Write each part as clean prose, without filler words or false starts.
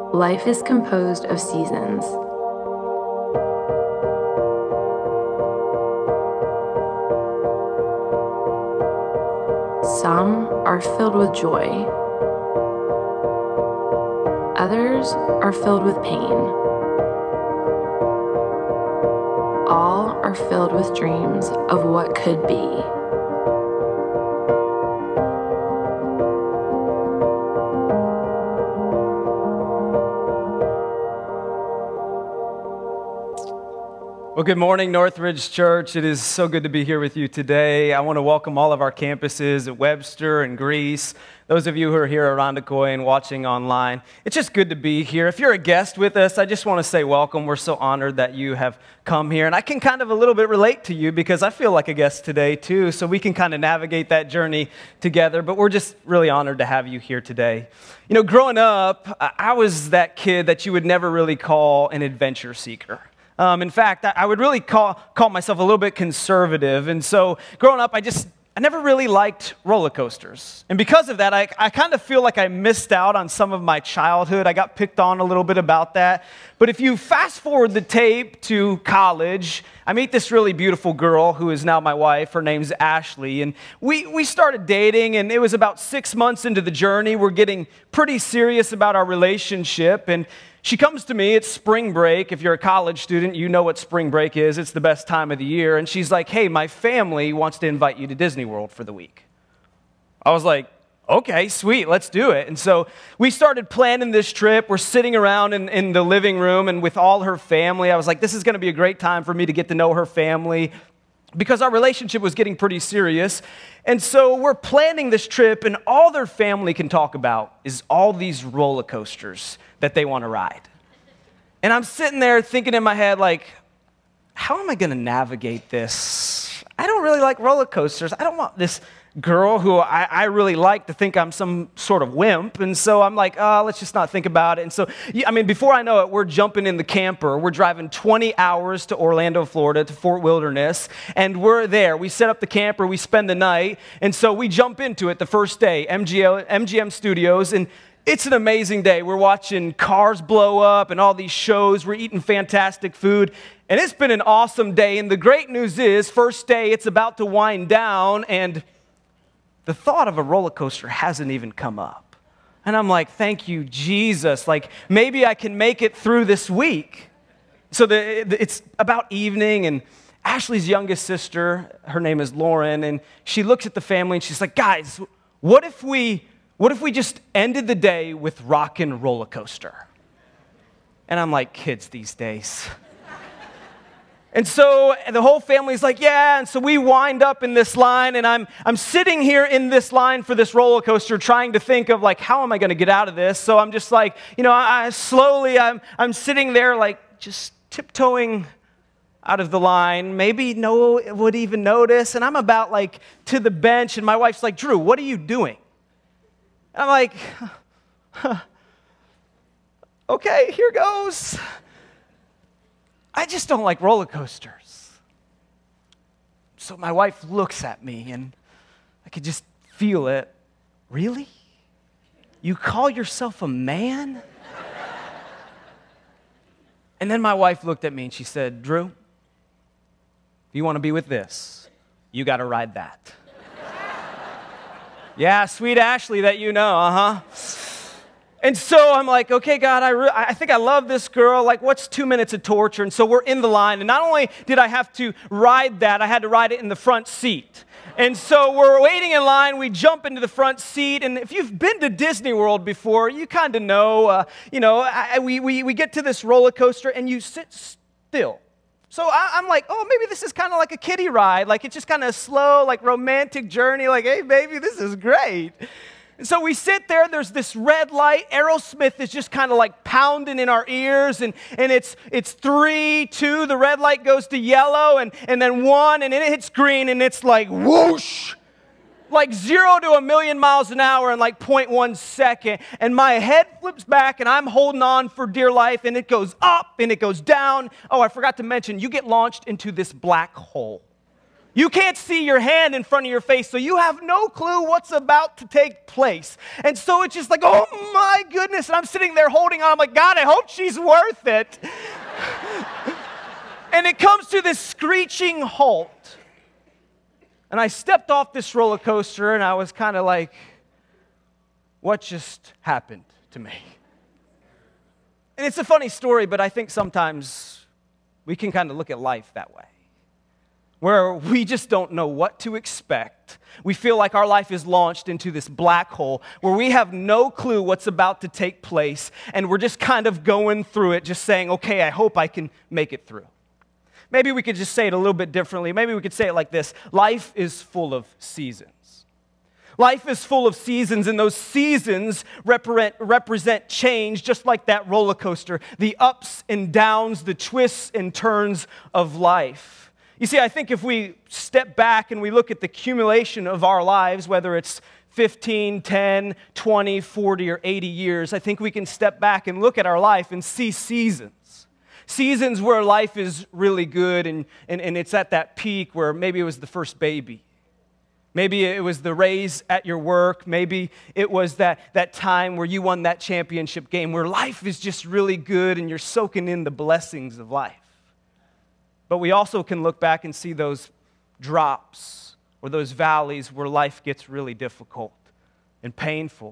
Life is composed of seasons. Some are filled with joy. Others are filled with pain. All are filled with dreams of what could be. Well, good morning, Northridge Church. It is so good to be here with you today. I want to welcome all of our campuses at Webster and Greece. Those of you who are here at Irondequoit and watching online, it's just good to be here. If you're a guest with us, I just want to say welcome. We're so honored that you have come here. And I can kind of a little bit relate to you because I feel like a guest today too, so we can kind of navigate that journey together. But we're just really honored to have you here today. You know, growing up, I was that kid that you would never really call an adventure seeker. In fact, I would really call myself a little bit conservative. And so growing up, I never really liked roller coasters. And because of that, I kind of feel like I missed out on some of my childhood. I got picked on a little bit about that. But if you fast forward the tape to college, I meet this really beautiful girl who is now my wife. Her name's Ashley. And we started dating, and it was about 6 months into the journey. We're getting pretty serious about our relationship. And she comes to me, it's spring break. If you're a college student, you know what spring break is. It's the best time of the year. And she's like, hey, my family wants to invite you to Disney World for the week. I was like, okay, sweet, let's do it. And so we started planning this trip. We're sitting around in the living room and with all her family. I was like, this is going to be a great time for me to get to know her family because our relationship was getting pretty serious. And so we're planning this trip, and all their family can talk about is all these roller coasters that they want to ride. And I'm sitting there thinking in my head, like, how am I going to navigate this? I don't really like roller coasters. I don't want this girl who I really like to think I'm some sort of wimp. And so I'm like, let's just not think about it. And so, before I know it, we're jumping in the camper. We're driving 20 hours to Orlando, Florida, to Fort Wilderness. And we're there. We set up the camper. We spend the night. And so we jump into it the first day, MGM Studios. And it's an amazing day. We're watching cars blow up and all these shows. We're eating fantastic food. And it's been an awesome day. And the great news is, first day, it's about to wind down. And the thought of a roller coaster hasn't even come up. And I'm like, thank you, Jesus. Like, maybe I can make it through this week. So it's about evening, and Ashley's youngest sister, her name is Lauren, and she looks at the family, and she's like, guys, what if we just ended the day with Rock and Roller Coaster? And I'm like, kids these days. And so the whole family's like, yeah, and so we wind up in this line, and I'm sitting here in this line for this roller coaster trying to think of, like, how am I going to get out of this? So I'm just like, I'm sitting there, like, just tiptoeing out of the line. Maybe no one would even notice, and I'm about, like, to the bench, and my wife's like, Drew, what are you doing? And I'm like, okay, here goes. I just don't like roller coasters. So my wife looks at me, and I could just feel it. Really? You call yourself a man? And then my wife looked at me, and she said, Drew, if you want to be with this, you got to ride that. Yeah, sweet Ashley that you know, And so I'm like, okay, God, I think I love this girl. Like, what's 2 minutes of torture? And so we're in the line. And not only did I have to ride that, I had to ride it in the front seat. And so we're waiting in line. We jump into the front seat. And if you've been to Disney World before, you kind of know, we get to this roller coaster, and you sit still. So I'm like, oh, maybe this is kind of like a kiddie ride. Like, it's just kind of slow, like romantic journey. Like, hey, baby, this is great. And so we sit there, there's this red light. Aerosmith is just kind of like pounding in our ears. And it's 3, 2, the red light goes to yellow, and then 1, and then it hits green, and it's like whoosh. Like 0 to 1,000,000 miles an hour in like 0.1 second. And my head flips back, and I'm holding on for dear life, and it goes up, and it goes down. Oh, I forgot to mention, you get launched into this black hole. You can't see your hand in front of your face, so you have no clue what's about to take place. And so it's just like, oh my goodness. And I'm sitting there holding on. I'm like, God, I hope she's worth it. And it comes to this screeching halt. And I stepped off this roller coaster, and I was kind of like, what just happened to me? And it's a funny story, but I think sometimes we can kind of look at life that way, where we just don't know what to expect. We feel like our life is launched into this black hole where we have no clue what's about to take place, and we're just kind of going through it, just saying, okay, I hope I can make it through. Maybe we could just say it a little bit differently. Maybe we could say it like this: life is full of seasons. Life is full of seasons, and those seasons represent change, just like that roller coaster, the ups and downs, the twists and turns of life. You see, I think if we step back and we look at the accumulation of our lives, whether it's 15, 10, 20, 40, or 80 years, I think we can step back and look at our life and see seasons. Seasons where life is really good and it's at that peak where maybe it was the first baby. Maybe it was the raise at your work. Maybe it was that time where you won that championship game where life is just really good and you're soaking in the blessings of life. But we also can look back and see those drops or those valleys where life gets really difficult and painful.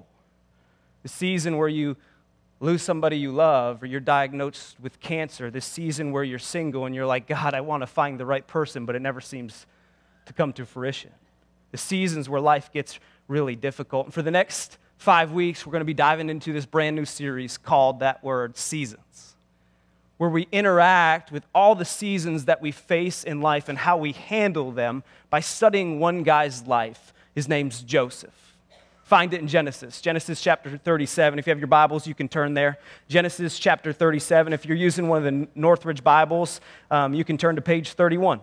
The season where you lose somebody you love, or you're diagnosed with cancer. The season where you're single and you're like, God, I want to find the right person, but it never seems to come to fruition. The seasons where life gets really difficult. And for the next 5 weeks, we're going to be diving into this brand new series called that word, Seasons, where we interact with all the seasons that we face in life and how we handle them by studying one guy's life. His name's Joseph. Find it in Genesis chapter 37. If you have your Bibles, you can turn there. Genesis chapter 37. If you're using one of the Northridge Bibles, you can turn to page 31.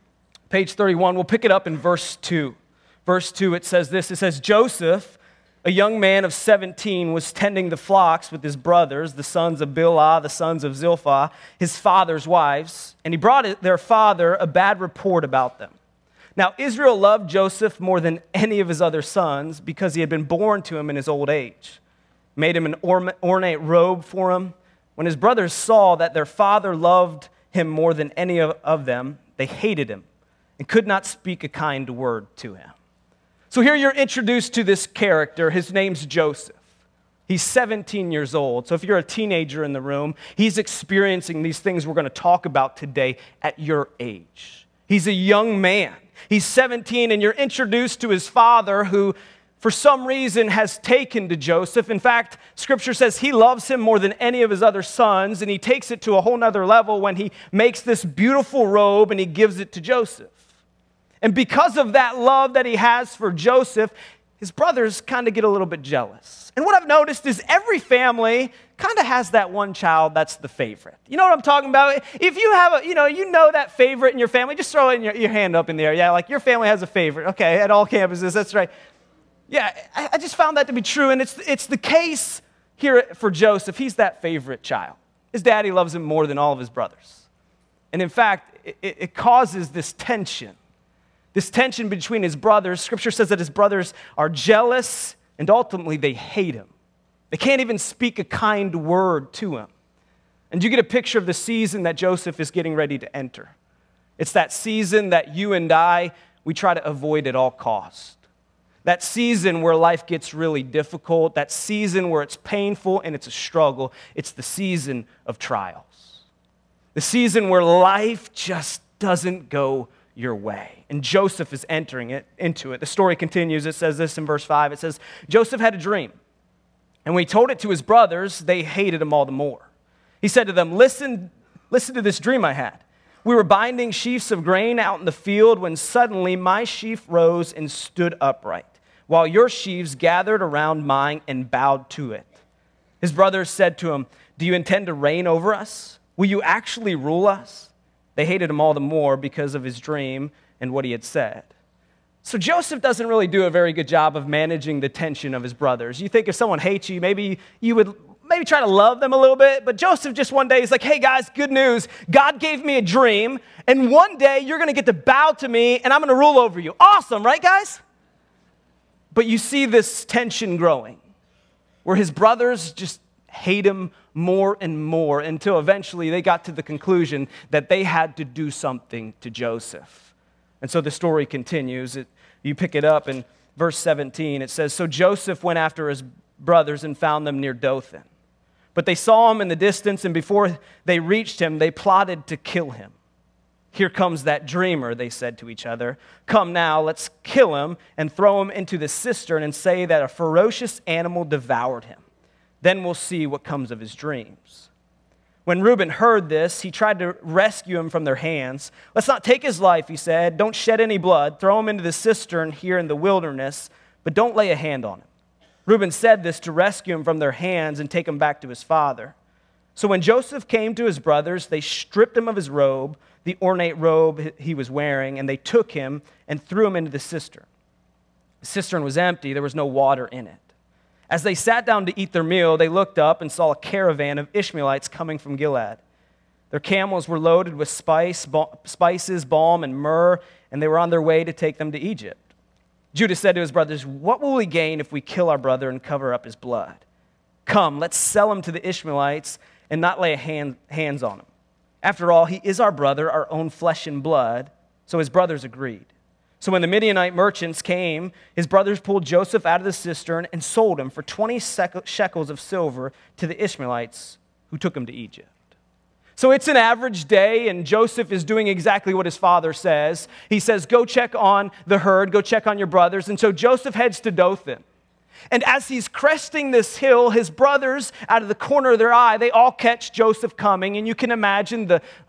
Page 31, we'll pick it up in verse 2. Verse 2, it says this. It says, Joseph, a young man of 17, was tending the flocks with his brothers, the sons of Bilhah, the sons of Zilpah, his father's wives, and he brought their father a bad report about them. Now, Israel loved Joseph more than any of his other sons because he had been born to him in his old age. Made him an ornate robe for him. When his brothers saw that their father loved him more than any of them, they hated him and could not speak a kind word to him. So here you're introduced to this character. His name's Joseph. He's 17 years old. So if you're a teenager in the room, he's experiencing these things we're going to talk about today at your age. He's a young man. He's 17, and you're introduced to his father, who for some reason has taken to Joseph. In fact, Scripture says he loves him more than any of his other sons, and he takes it to a whole nother level when he makes this beautiful robe and he gives it to Joseph. And because of that love that he has for Joseph, his brothers kind of get a little bit jealous. And what I've noticed is every family kind of has that one child that's the favorite. You know what I'm talking about? If you have you know that favorite in your family, just throw your hand up in the air. Yeah, like your family has a favorite. Okay, at all campuses, that's right. Yeah, I just found that to be true, and it's the case here for Joseph. He's that favorite child. His daddy loves him more than all of his brothers. And in fact, it causes this tension between his brothers. Scripture says that his brothers are jealous, and ultimately they hate him. They can't even speak a kind word to him. And you get a picture of the season that Joseph is getting ready to enter. It's that season that you and I, we try to avoid at all costs. That season where life gets really difficult, that season where it's painful and it's a struggle. It's the season of trials. The season where life just doesn't go your way. And Joseph is entering into it. The story continues. It says this in verse 5. It says, Joseph had a dream. And when he told it to his brothers, they hated him all the more. He said to them, listen to this dream I had. We were binding sheaves of grain out in the field when suddenly my sheaf rose and stood upright, while your sheaves gathered around mine and bowed to it. His brothers said to him, do you intend to reign over us? Will you actually rule us? They hated him all the more because of his dream and what he had said. So Joseph doesn't really do a very good job of managing the tension of his brothers. You think if someone hates you, maybe you would maybe try to love them a little bit, but Joseph just one day, he's like, hey guys, good news. God gave me a dream, and one day you're going to get to bow to me, and I'm going to rule over you. Awesome, right, guys? But you see this tension growing, where his brothers just hate him more and more until eventually they got to the conclusion that they had to do something to Joseph. And so the story continues. You pick it up in verse 17. It says, so Joseph went after his brothers and found them near Dothan. But they saw him in the distance, and before they reached him, they plotted to kill him. Here comes that dreamer, they said to each other. Come now, let's kill him and throw him into the cistern and say that a ferocious animal devoured him. Then we'll see what comes of his dreams. When Reuben heard this, he tried to rescue him from their hands. Let's not take his life, he said. Don't shed any blood. Throw him into the cistern here in the wilderness, but don't lay a hand on him. Reuben said this to rescue him from their hands and take him back to his father. So when Joseph came to his brothers, they stripped him of his robe, the ornate robe he was wearing, and they took him and threw him into the cistern. The cistern was empty. There was no water in it. As they sat down to eat their meal, they looked up and saw a caravan of Ishmaelites coming from Gilead. Their camels were loaded with spices, balm, and myrrh, and they were on their way to take them to Egypt. Judah said to his brothers, what will we gain if we kill our brother and cover up his blood? Come, let's sell him to the Ishmaelites and not lay hands on him. After all, he is our brother, our own flesh and blood. So his brothers agreed. So when the Midianite merchants came, his brothers pulled Joseph out of the cistern and sold him for 20 shekels of silver to the Ishmaelites, who took him to Egypt. So it's an average day, and Joseph is doing exactly what his father says. He says, go check on the herd, go check on your brothers. And so Joseph heads to Dothan. And as he's cresting this hill, his brothers, out of the corner of their eye, they all catch Joseph coming. And you can imagine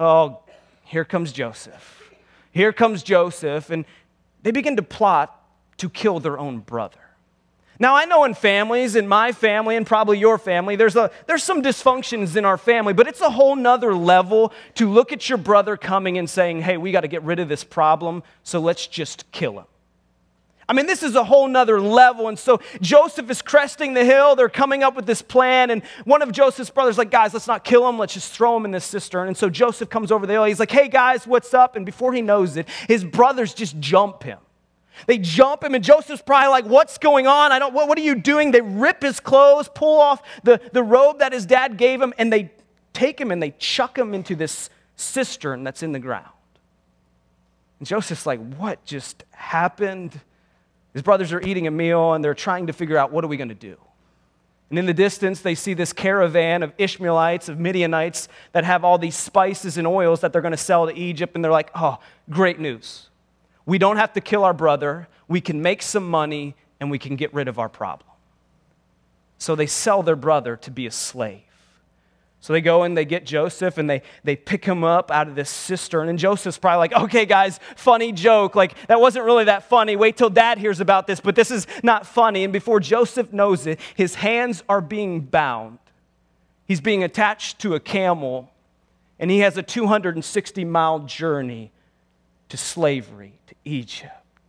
here comes Joseph. Here comes Joseph. And they begin to plot to kill their own brother. Now, I know in families, in my family and probably your family, there's some dysfunctions in our family, but it's a whole nother level to look at your brother coming and saying, hey, we got to get rid of this problem, so let's just kill him. I mean, this is a whole nother level. And so Joseph is cresting the hill. They're coming up with this plan. And one of Joseph's brothers is like, guys, let's not kill him. Let's just throw him in this cistern. And so Joseph comes over the hill. He's like, hey, guys, what's up? And before he knows it, his brothers just jump him. They jump him, and Joseph's probably like, what's going on? What are you doing? They rip his clothes, pull off the robe that his dad gave him, and they take him and they chuck him into this cistern that's in the ground. And Joseph's like, what just happened? His brothers are eating a meal, and they're trying to figure out, what are we going to do? And in the distance, they see this caravan of Ishmaelites, of Midianites, that have all these spices and oils that they're going to sell to Egypt, and they're like, oh, great news. We don't have to kill our brother. We can make some money, and we can get rid of our problem. So they sell their brother to be a slave. So they go and they get Joseph, and they pick him up out of this cistern. And Joseph's probably like, okay, guys, funny joke. Like, that wasn't really that funny. Wait till Dad hears about this, but this is not funny. And before Joseph knows it, his hands are being bound. He's being attached to a camel, and he has a 260-mile journey to slavery, to Egypt.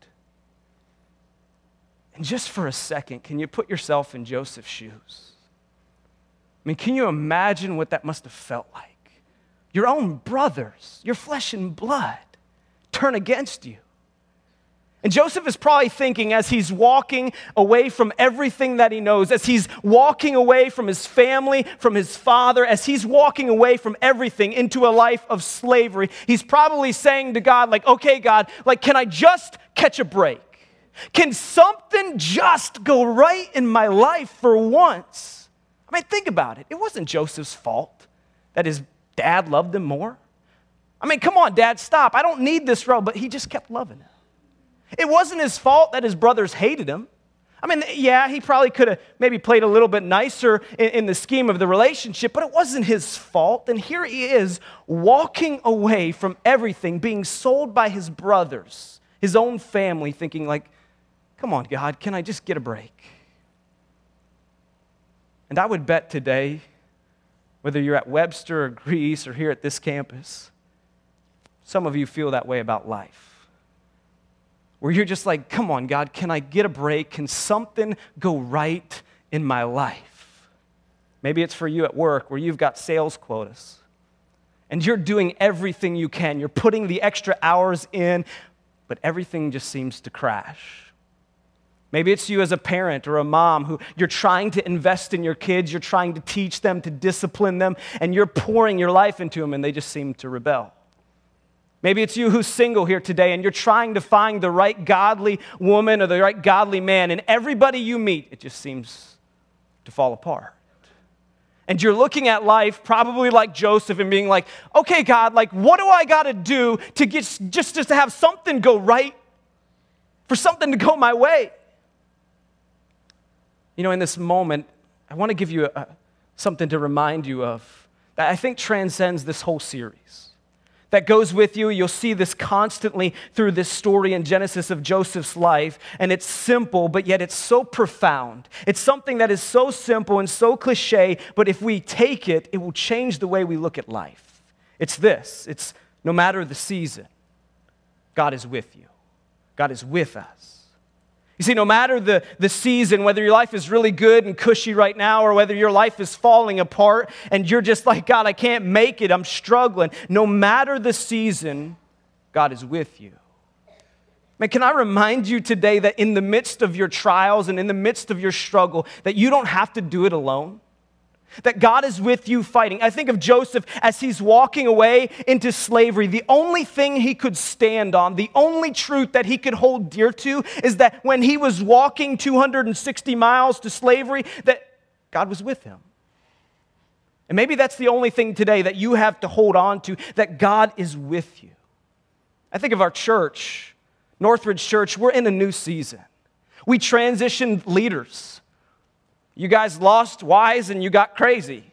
And just for a second, can you put yourself in Joseph's shoes? I mean, can you imagine what that must have felt like? Your own brothers, your flesh and blood, turn against you. And Joseph is probably thinking, as he's walking away from everything that he knows, as he's walking away from his family, from his father, as he's walking away from everything into a life of slavery, he's probably saying to God, like, okay, God, like, can I just catch a break? Can something just go right in my life for once? I mean, think about it. It wasn't Joseph's fault that his dad loved him more. I mean, come on, Dad, stop. I don't need this robe, but he just kept loving him. It wasn't his fault that his brothers hated him. I mean, yeah, he probably could have maybe played a little bit nicer in the scheme of the relationship, but it wasn't his fault. And here he is walking away from everything, being sold by his brothers, his own family, thinking like, come on, God, can I just get a break? And I would bet today, whether you're at Webster or Greece or here at this campus, some of you feel that way about life. Where you're just like, come on, God, can I get a break? Can something go right in my life? Maybe it's for you at work where you've got sales quotas and you're doing everything you can. You're putting the extra hours in, but everything just seems to crash. Maybe it's you as a parent or a mom who you're trying to invest in your kids, you're trying to teach them, to discipline them, and you're pouring your life into them and they just seem to rebel. Maybe it's you who's single here today and you're trying to find the right godly woman or the right godly man, and everybody you meet, it just seems to fall apart. And you're looking at life probably like Joseph and being like, okay, God, like what do I got to do to get just to have something go right, for something to go my way? You know, in this moment, I want to give you something to remind you of that I think transcends this whole series. That goes with you. You'll see this constantly through this story in Genesis of Joseph's life, and it's simple, but yet it's so profound. It's something that is so simple and so cliche, but if we take it, it will change the way we look at life. It's this. It's no matter the season, God is with you. God is with us. You see, no matter the season, whether your life is really good and cushy right now or whether your life is falling apart and you're just like, God, I can't make it, I'm struggling. No matter the season, God is with you. Man, can I remind you today that in the midst of your trials and in the midst of your struggle, that you don't have to do it alone? That God is with you fighting. I think of Joseph as he's walking away into slavery. The only thing he could stand on, the only truth that he could hold dear to is that when he was walking 260 miles to slavery, that God was with him. And maybe that's the only thing today that you have to hold on to, that God is with you. I think of our church, Northridge Church, we're in a new season. We transitioned leaders. You guys lost wise and you got crazy.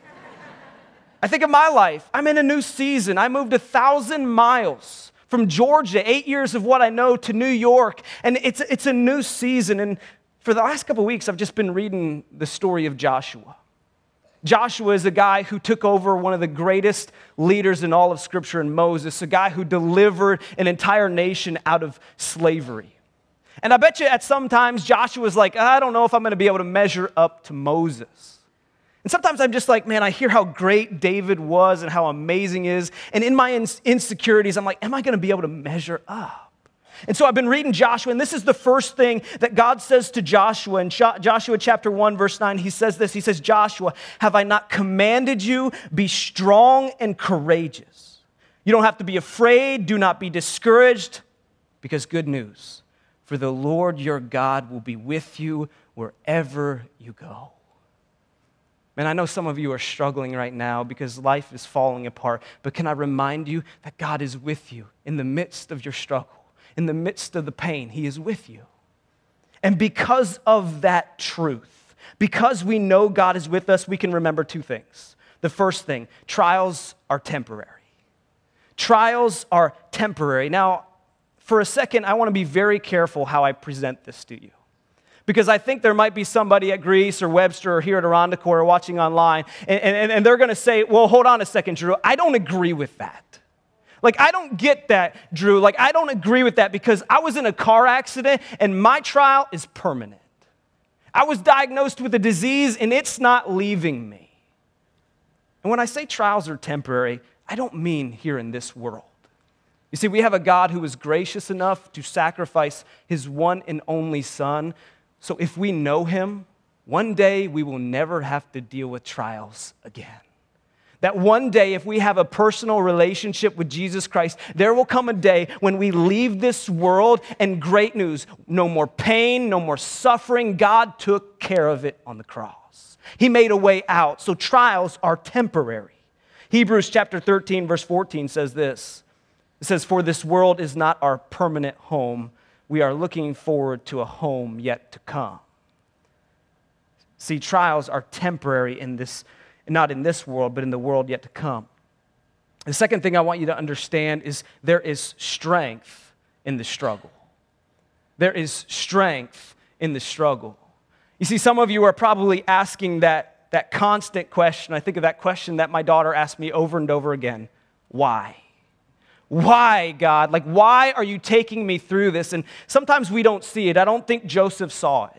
I think of my life. I'm in a new season. I moved 1,000 miles from Georgia, 8 years of what I know, to New York. And it's a new season. And for the last couple of weeks, I've just been reading the story of Joshua. Joshua is a guy who took over one of the greatest leaders in all of Scripture in Moses, a guy who delivered an entire nation out of slavery. And I bet you at some times Joshua's like, I don't know if I'm going to be able to measure up to Moses. And sometimes I'm just like, man, I hear how great David was and how amazing he is. And in my insecurities, I'm like, am I going to be able to measure up? And so I've been reading Joshua, and this is the first thing that God says to Joshua. In Joshua chapter 1, verse 9, he says this. He says, Joshua, have I not commanded you? Be strong and courageous. You don't have to be afraid. Do not be discouraged, because good news. For the Lord your God will be with you wherever you go. Man, I know some of you are struggling right now because life is falling apart, but can I remind you that God is with you in the midst of your struggle, in the midst of the pain. He is with you. And because of that truth, because we know God is with us, we can remember two things. The first thing, trials are temporary. Trials are temporary. Now, for a second, I want to be very careful how I present this to you. Because I think there might be somebody at Greece or Webster or here at Irondequoit or watching online, and they're going to say, well, hold on a second, Drew. I don't agree with that. Like, I don't get that, Drew. Like, I don't agree with that because I was in a car accident and my trial is permanent. I was diagnosed with a disease and it's not leaving me. And when I say trials are temporary, I don't mean here in this world. You see, we have a God who is gracious enough to sacrifice his one and only Son. So if we know him, one day we will never have to deal with trials again. That one day, if we have a personal relationship with Jesus Christ, there will come a day when we leave this world, and great news, no more pain, no more suffering. God took care of it on the cross. He made a way out. So trials are temporary. Hebrews chapter 13, verse 14 says this. It says, for this world is not our permanent home. We are looking forward to a home yet to come. See, trials are temporary in this, not in this world, but in the world yet to come. The second thing I want you to understand is there is strength in the struggle. There is strength in the struggle. You see, some of you are probably asking that constant question. I think of that question that my daughter asked me over and over again. Why? Why, God? Why are you taking me through this? And sometimes we don't see it. I don't think Joseph saw it.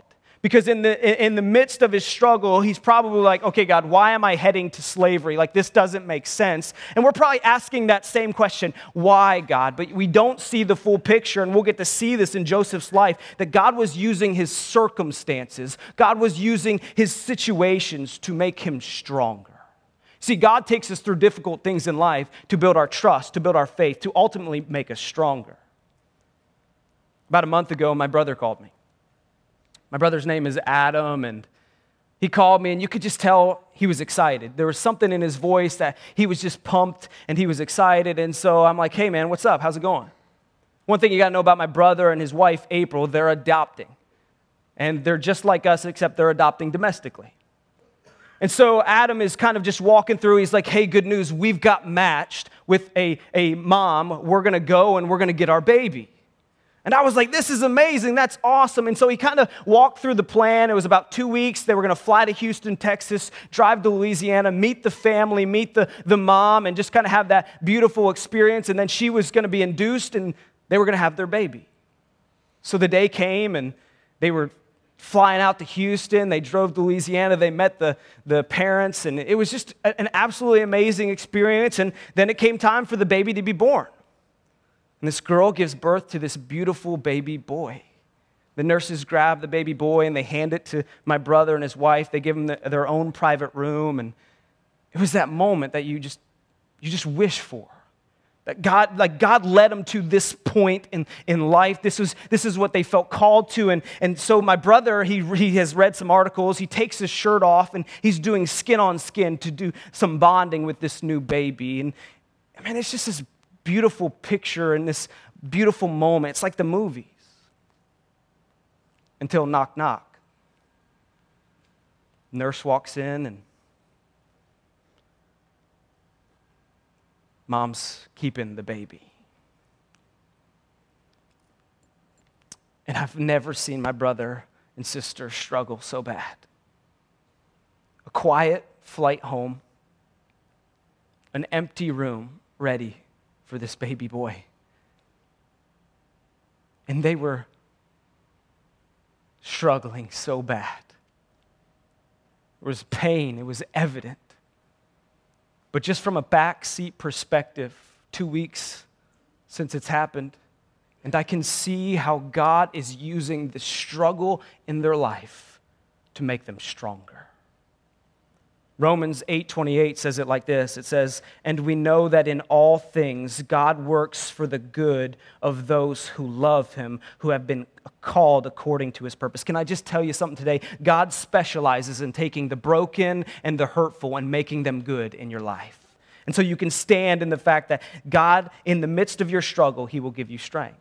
Because in the midst of his struggle, he's probably like, okay, God, why am I heading to slavery? Like, this doesn't make sense. And we're probably asking that same question, why, God? But we don't see the full picture, and we'll get to see this in Joseph's life, that God was using his circumstances. God was using his situations to make him stronger. See, God takes us through difficult things in life to build our trust, to build our faith, to ultimately make us stronger. About a month ago, my brother called me. My brother's name is Adam, and he called me, and you could just tell he was excited. There was something in his voice that he was just pumped, and he was excited. And so I'm like, hey, man, what's up? How's it going? One thing you got to know about my brother and his wife, April, they're adopting. And they're just like us, except they're adopting domestically. And so Adam is kind of just walking through. He's like, hey, good news. We've got matched with a mom. We're going to go, and we're going to get our baby. And I was like, this is amazing. That's awesome. And so he kind of walked through the plan. It was about 2 weeks. They were going to fly to Houston, Texas, drive to Louisiana, meet the family, meet the mom, and just kind of have that beautiful experience. And then she was going to be induced, and they were going to have their baby. So the day came, and they were flying out to Houston. They drove to Louisiana. They met the parents, and it was just an absolutely amazing experience. And then it came time for the baby to be born. And this girl gives birth to this beautiful baby boy. The nurses grab the baby boy and they hand it to my brother and his wife. They give him their own private room. And it was that moment that you just wish for. That God led them to this point in life. This is what they felt called to. And so my brother, he has read some articles. He takes his shirt off and he's doing skin on skin to do some bonding with this new baby. And I mean, it's just this beautiful picture and this beautiful moment. It's like the movies. Until knock, knock. Nurse walks in and mom's keeping the baby. And I've never seen my brother and sister struggle so bad. A quiet flight home, an empty room ready for this baby boy. And they were struggling so bad. There was pain, it was evident. But just from a backseat perspective, 2 weeks since it's happened, and I can see how God is using the struggle in their life to make them stronger. Romans 8:28 says it like this. It says, and we know that in all things God works for the good of those who love him, who have been called according to his purpose. Can I just tell you something today? God specializes in taking the broken and the hurtful and making them good in your life. And so you can stand in the fact that God, in the midst of your struggle, he will give you strength.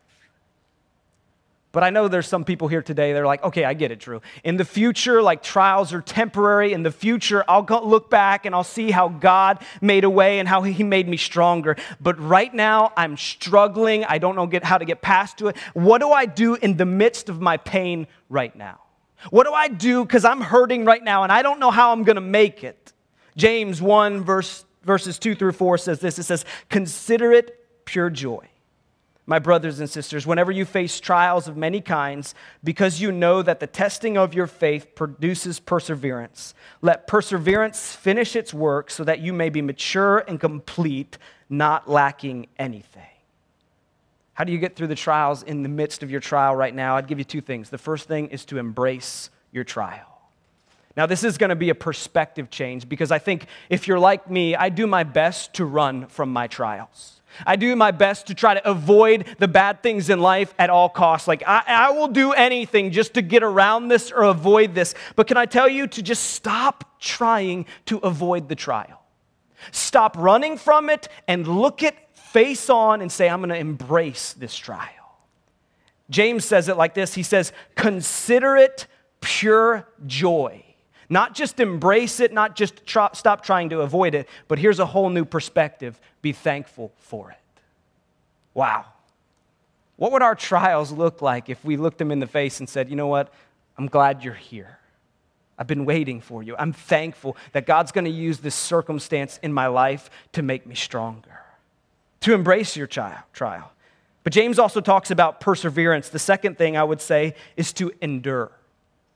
But I know there's some people here today, they're like, okay, I get it, Drew. In the future, like trials are temporary. In the future, I'll look back and I'll see how God made a way and how he made me stronger. But right now, I'm struggling. I don't know how to get past to it. What do I do in the midst of my pain right now? What do I do because I'm hurting right now and I don't know how I'm going to make it? James 1 verses 2-4 says this. It says, consider it pure joy, my brothers and sisters, whenever you face trials of many kinds, because you know that the testing of your faith produces perseverance. Let perseverance finish its work so that you may be mature and complete, not lacking anything. How do you get through the trials in the midst of your trial right now? I'd give you two things. The first thing is to embrace your trial. Now, this is going to be a perspective change because I think if you're like me, I do my best to run from my trials. I do my best to try to avoid the bad things in life at all costs. Like, I will do anything just to get around this or avoid this. But can I tell you to just stop trying to avoid the trial? Stop running from it and look it face on and say, I'm going to embrace this trial. James says it like this. He says, consider it pure joy. Not just embrace it, not just stop trying to avoid it, but here's a whole new perspective. Be thankful for it. Wow. What would our trials look like if we looked them in the face and said, you know what? I'm glad you're here. I've been waiting for you. I'm thankful that God's going to use this circumstance in my life to make me stronger. To embrace your trial. But James also talks about perseverance. The second thing I would say is to endure.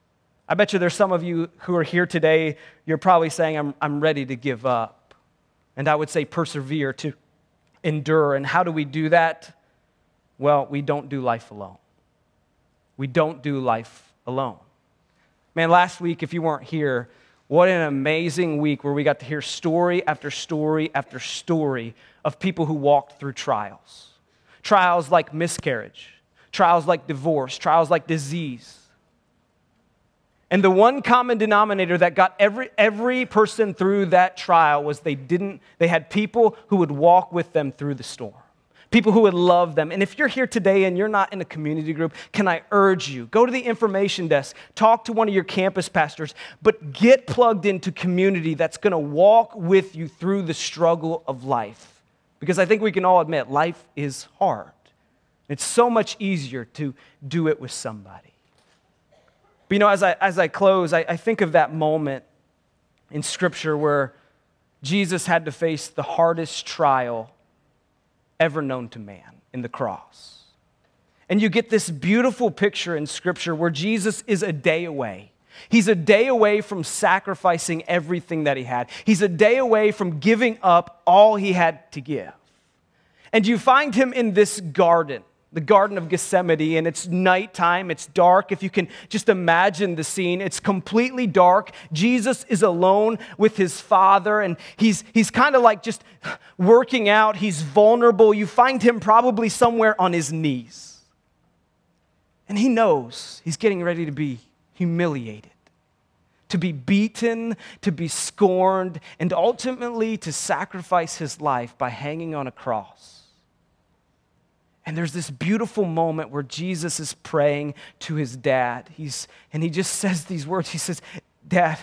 I bet you there's some of you who are here today, you're probably saying, I'm ready to give up. And I would say persevere, to endure. And how do we do that? Well, we don't do life alone. We don't do life alone. Man, last week, if you weren't here, what an amazing week where we got to hear story after story after story of people who walked through trials. Trials like miscarriage, trials like divorce, trials like disease. And the one common denominator that got every person through that trial was they had people who would walk with them through the storm. People who would love them. And if you're here today and you're not in a community group, can I urge you, go to the information desk, talk to one of your campus pastors, but get plugged into community that's going to walk with you through the struggle of life. Because I think we can all admit life is hard. It's so much easier to do it with somebody. But you know, as I close, I think of that moment in Scripture where Jesus had to face the hardest trial ever known to man in the cross. And you get this beautiful picture in Scripture where Jesus is a day away. He's a day away from sacrificing everything that he had. He's a day away from giving up all he had to give. And you find him in this garden, the Garden of Gethsemane, and it's nighttime, it's dark. If you can just imagine the scene, it's completely dark. Jesus is alone with his Father, and he's kind of like just working out. He's vulnerable. You find him probably somewhere on his knees. And he knows he's getting ready to be humiliated, to be beaten, to be scorned, and ultimately to sacrifice his life by hanging on a cross. And there's this beautiful moment where Jesus is praying to his dad. And he just says these words. He says, Dad,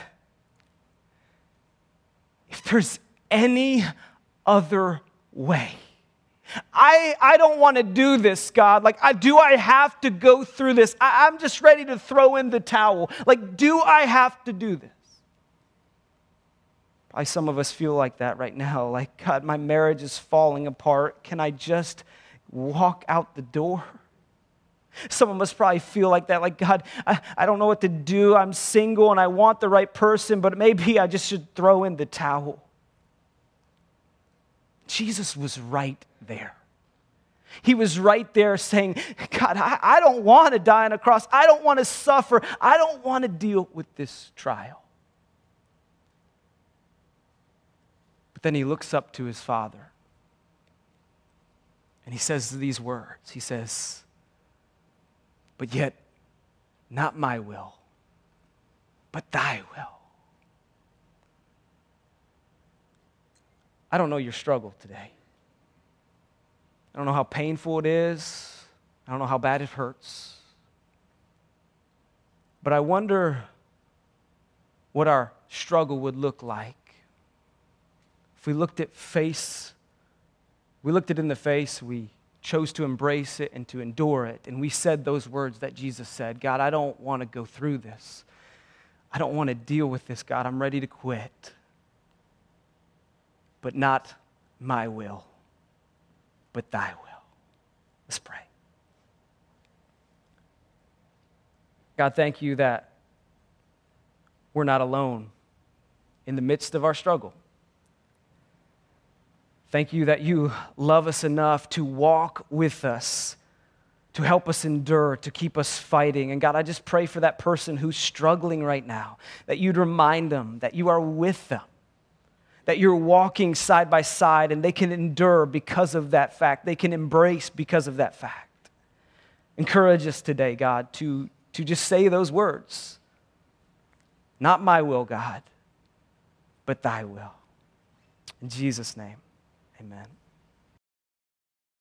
if there's any other way, I don't want to do this, God. Like, do I have to go through this? I'm just ready to throw in the towel. Like, do I have to do this? Probably some of us feel like that right now. Like, God, my marriage is falling apart. Can I just walk out the door? Some of us probably feel like that, like, God, I don't know what to do. I'm single and I want the right person, but maybe I just should throw in the towel. Jesus was right there. He was right there saying, God, I don't want to die on a cross. I don't want to suffer. I don't want to deal with this trial. But then he looks up to his Father. And he says these words. He says, but yet not my will, but thy will. I don't know your struggle today. I don't know how painful it is. I don't know how bad it hurts. But I wonder what our struggle would look like if we looked it in the face, we chose to embrace it and to endure it, and we said those words that Jesus said, God, I don't want to go through this. I don't want to deal with this, God. I'm ready to quit. But not my will, but thy will. Let's pray. God, thank you that we're not alone in the midst of our struggle. Thank you that you love us enough to walk with us, to help us endure, to keep us fighting. And God, I just pray for that person who's struggling right now, that you'd remind them that you are with them, that you're walking side by side, and they can endure because of that fact. They can embrace because of that fact. Encourage us today, God, to just say those words. Not my will, God, but thy will. In Jesus' name. Amen.